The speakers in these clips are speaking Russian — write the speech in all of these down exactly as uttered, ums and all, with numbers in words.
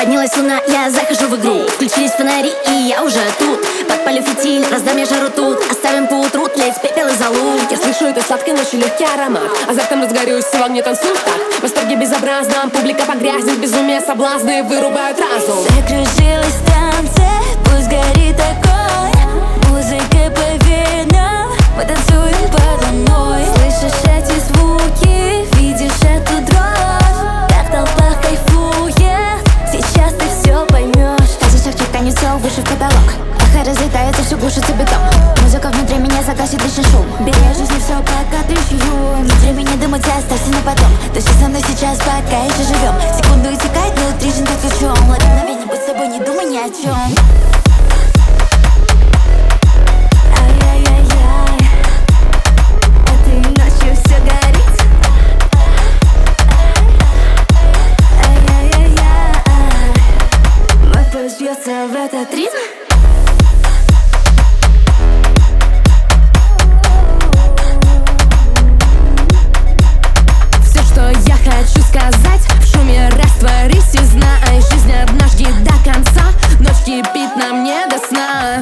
Поднялась луна, я захожу в игру. Включились фонари, и я уже тут. Подпалю фитиль, раздам я жару тут. Оставим поутру тлеть пепел и золу. Я слышу этой сладкой ночью легкий аромат. Азартом разгорюсь, в огне танцую так. В восторге безобразном, публика погрязнет. Безумие, соблазны вырубают разум. Закружилась в танце, пусть горит огонь. Музыка по венам, мы танцуем подо мной. Слышишь эти звуки, видишь эту дрожь. Так толпа кайфует, сейчас ты все поймешь. Каждый шаг тянется выше в потолок. Эхо разлетается, все глушится бетон. Музыка внутри меня загасит лишний шум. Бери жизнь все, пока дышу. Внутри меня думать, оставься на потом. Дыши со мной сейчас, пока еще живем. Секунду истекает, внутри жизнь как ключом. Мгновение, будь собой, не думай ни о чем. Бьется в этот ритм. Все, что я хочу сказать, в шуме растворись и знай. Жизнь однажды до конца, ночь кипит нам не до сна.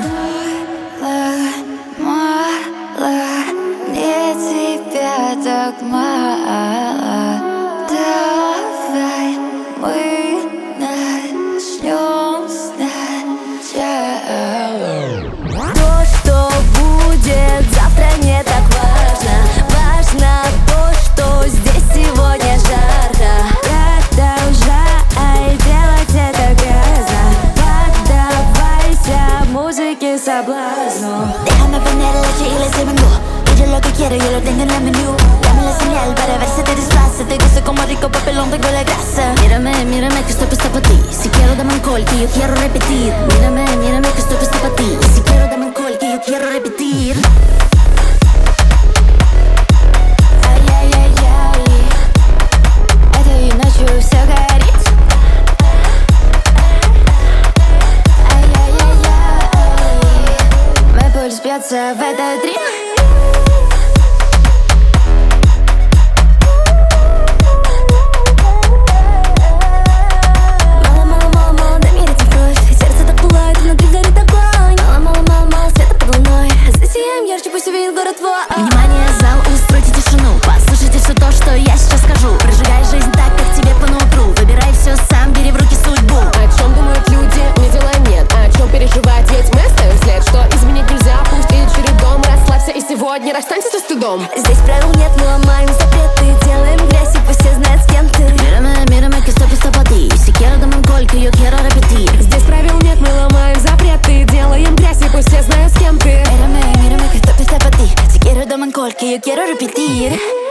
Мало, мало, мне тебя так мало. Давай мы начнем сначала. То, что будет завтра, не так важно. Важно то, что здесь сегодня жарко. Продолжай делать это грязно. Поддавайся музыке соблазну. Déjame poner la chile se vengo. Yo lo que quiero, yo lo tengo en el menú. Dame la señal para ver si te desplaza. Te gusta como rico papelón, tengo la grasa. Mírame, mírame que estoy puesta para ti. Si quiero dame alcohol que yo quiero repetir. Mírame, mírame que estoy puesta para ti. Si quiero dame alcohol que yo quiero repetir. Ай-яй-яй-яй, этой ночью все горит. Ай-яй-яй-яй, мой пульс бьется в этот ритм. Внимание, зал, устройте тишину. Послушайте все то, что я сейчас скажу. Прожигай жизнь так, как тебе по нутру. Выбирай все сам, бери в руки судьбу. О чем думают люди, мне дела нет. О чем переживать, ведь мы оставим след. Что изменить нельзя, пусть едет чередом. Расслабься и сегодня расстанься со стыдом. Здесь правил нет, мы ломаем запреты. Делаем грязь и пусть все знают, с кем ты. Mírame, mírame que estoy puesta para ti. Si quiero dame alcohol que yo quiero repetir. Здесь правил нет, мы ломаем запреты. Делаем грязь и пусть все знают, с кем ты. Mírame, mírame que estoy puesta para ti. Si quiero dame alcohol que yo quiero repetir.